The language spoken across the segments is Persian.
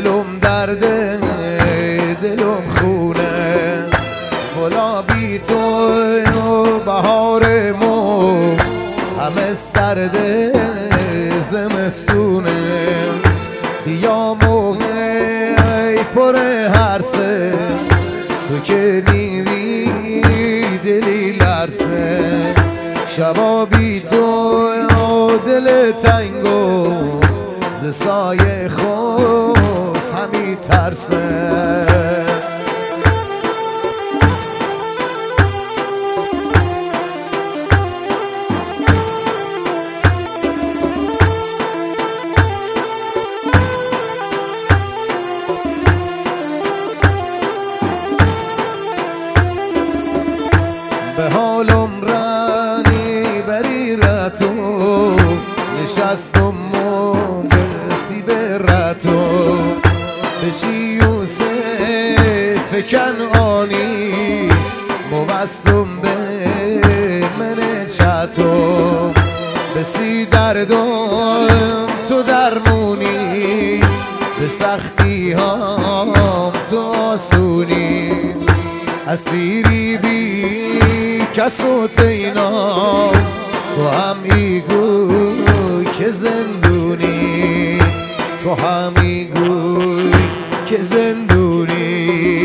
دلم درده دلم خونه ولا بی تو بهارمو همه سرده زمستونه تیامو پر هرسه تو که نیدی دلی لرسه شبا بی تو دل تنگو ز سایه خوز همی ترسه به حالم رانی بری رتو نشستم موقتی به رتو به چی یوسف کنعانی موستم به من چتو بسی دردم تو درمونی به سختی هم تو آسونی اسیری بی کس و تینا تو هم میگوی که زندونی تو هم میگوی که زندونی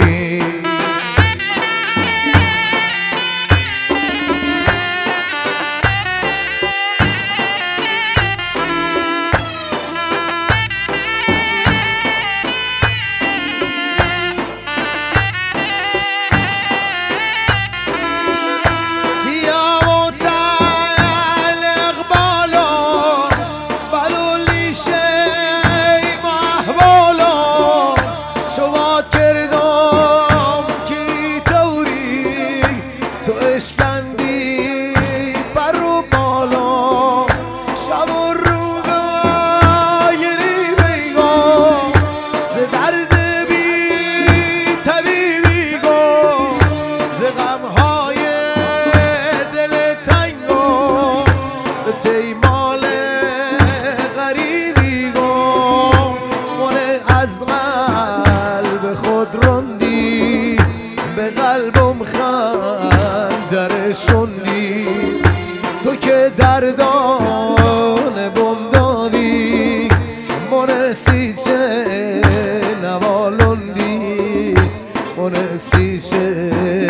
تو اشکندی بر رو بالا شب و روزایری بیگا ز درد بی طبیبی گو ز غمهای دل تنگو به تیمال غریبی گو من از قلب خود رندی به قلبم خنجر شندی تو که دردان بم دادی من سیچه نوالندی من سیچه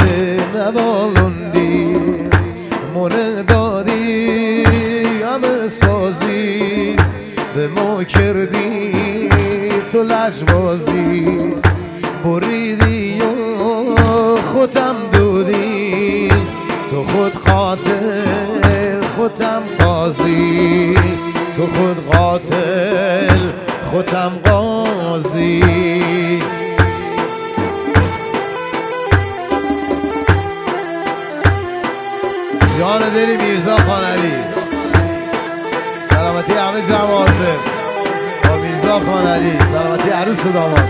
نوالندی من دادی همه سازی به ما کردی تو لجبازی بریدی و خودم دودی تو خود قاتل خودم قاضی تو خود قاتل خودم قاضی جان دلی میرزا خان علی سلامتی همه جوازه با میرزا خان علی سلامتی عروس داماد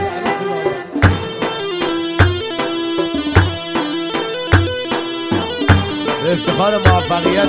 افتخار موفقیت